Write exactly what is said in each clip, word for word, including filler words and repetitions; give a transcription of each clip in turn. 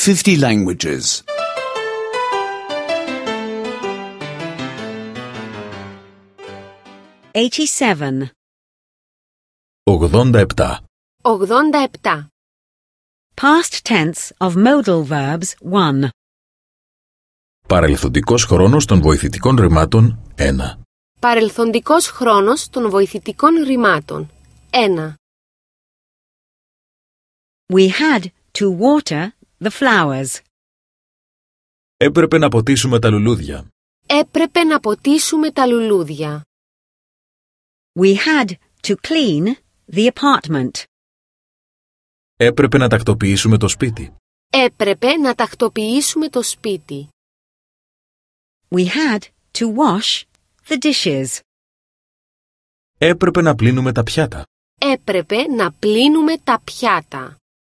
fifty languages. eighty-seven. ογδόντα επτά. ογδόντα επτά. Past tense of modal verbs one. Παρελθοντικός χρόνος των βοηθητικών ρημάτων ένα. Παρελθοντικός χρόνος των βοηθητικών ρημάτων ένα. We had to water the flowers. Έπρεπε να ποτίσουμε τα λουλούδια. Έπρεπε να ποτίσουμε τα λουλούδια. We had to clean the apartment. Έπρεπε να τακτοποιήσουμε το σπίτι. Έπρεπε να τακτοποιήσουμε το σπίτι. We had to wash the dishes. Έπρεπε να πλύνουμε τα πιάτα. Έπρεπε να πλύνουμε τα πιάτα.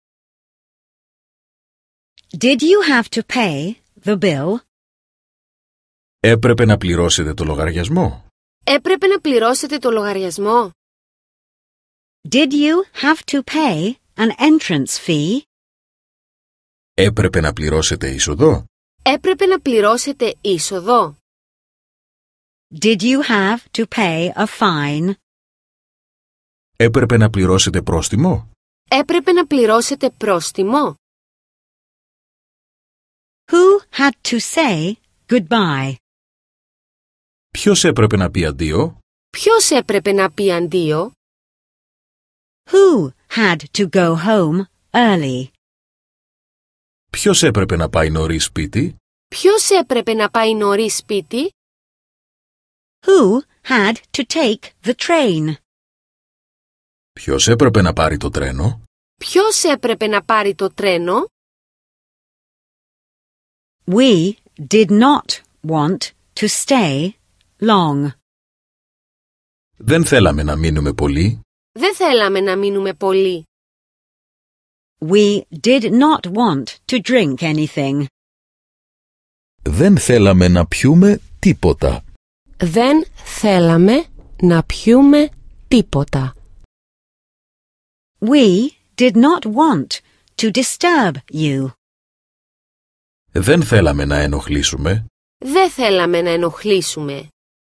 Did you have to pay the bill? Έπρεπε να πληρώσετε το λογαριασμό. Έπρεπε να πληρώσετε το λογαριασμό. Did you have to pay an entrance fee? Έπρεπε να πληρώσετε είσοδο. Έπρεπε να πληρώσετε είσοδο. Did you have to pay a fine? Έπρεπε να πληρώσετε πρόστιμο. Έπρεπε να πληρώσετε πρόστιμο. Who had to say goodbye? Ποιος έπρεπε να πει αντίο. Ποιος έπρεπε να πει αντίο. Who had to go home early? Ποιος έπρεπε να πάει νωρίς σπίτι. Ποιος έπρεπε να πάει νωρίς σπίτι. Who had to take the train? Ποιος έπρεπε να πάρει το τρένο. Ποιος έπρεπε να πάρει το τρένο. We did not want to stay long. Δεν θέλαμε να μείνουμε πολύ. Δεν θέλαμε να μείνουμε πολύ. We did not want to drink anything. Δεν θέλαμε να πιούμε τίποτα. Δεν θέλαμε να πιούμε τίποτα. We did not want to disturb you. Δεν θέλαμε να ενοχλήσουμε. Δεν θέλαμε να ενοχλήσουμε.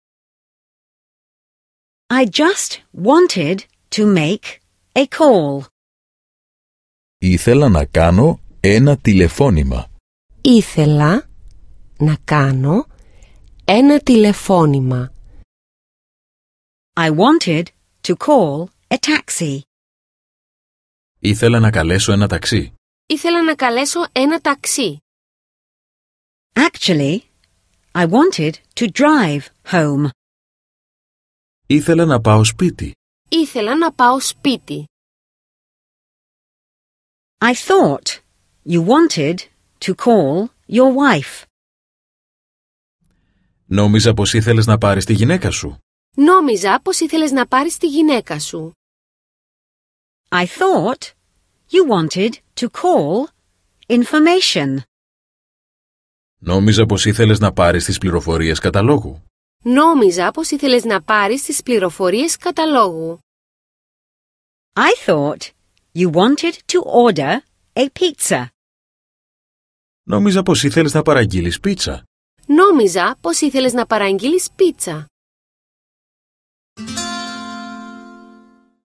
I just wanted to make a call. Ήθελα να κάνω ένα τηλεφώνημα. Ήθελα να κάνω ένα τηλεφώνημα. I wanted to call a taxi. Ήθελα να καλέσω ένα ταξί. Ήθελα να καλέσω ένα ταξί. Actually, I wanted to drive home. Ήθελα να πάω σπίτι. Ήθελα να πάω σπίτι. I thought you wanted to call your wife. Νόμιζα πως ήθελες να πάρεις τη γυναίκα σου. Νόμιζα πως ήθελες να πάρεις τη γυναίκα σου. I thought you wanted to call information. Νόμιζα πως ήθελες να πάρεις τις πληροφορίες καταλόγου. Νόμιζα πως ήθελες να πάρεις τις πληροφορίες καταλόγου. I thought you wanted to order a pizza. Νόμιζα πως ήθελες να παραγγείλεις πίτσα. Νόμιζα πως ήθελες να παραγγείλεις πίτσα.